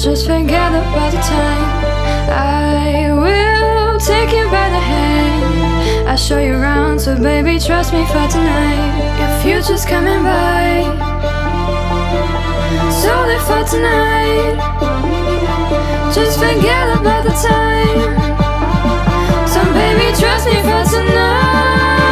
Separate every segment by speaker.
Speaker 1: just forget about the time. I will take you by the hand. I'll show you around, so baby, trust me for tonight. Your future's coming by, so live for tonight. Just forget about the time. So baby, trust me for tonight.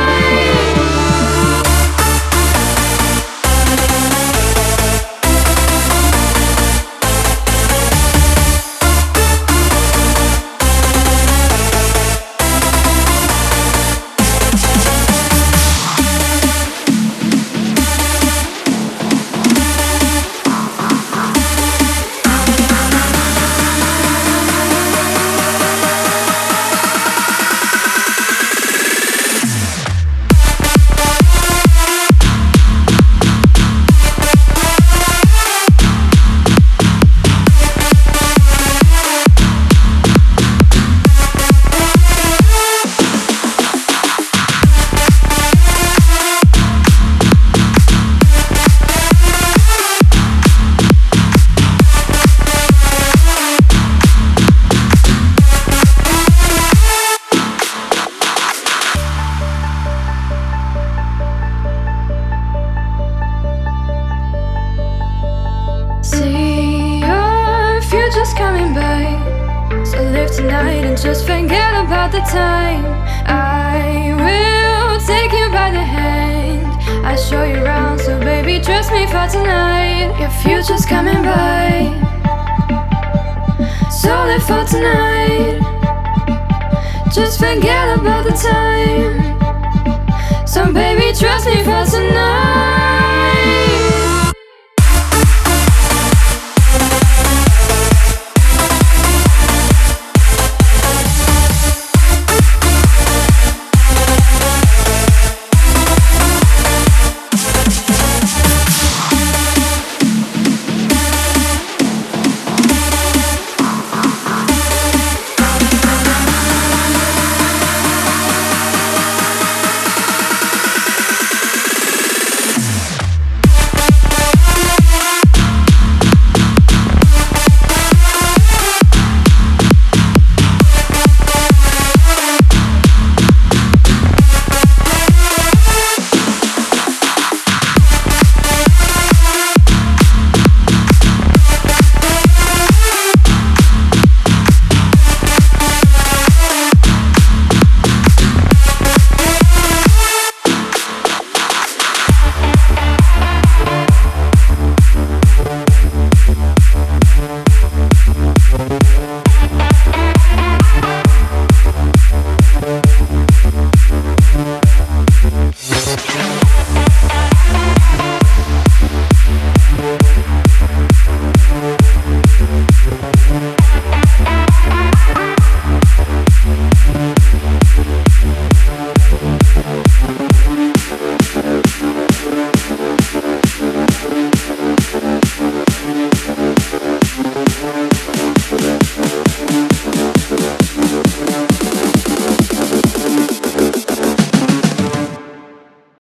Speaker 1: See, your future's coming by, so live tonight and just forget about the time. I will take you by the hand. I'll show you around, so baby, trust me for tonight. Your future's coming by, so live for tonight. Just forget about the time. So baby, trust me for tonight.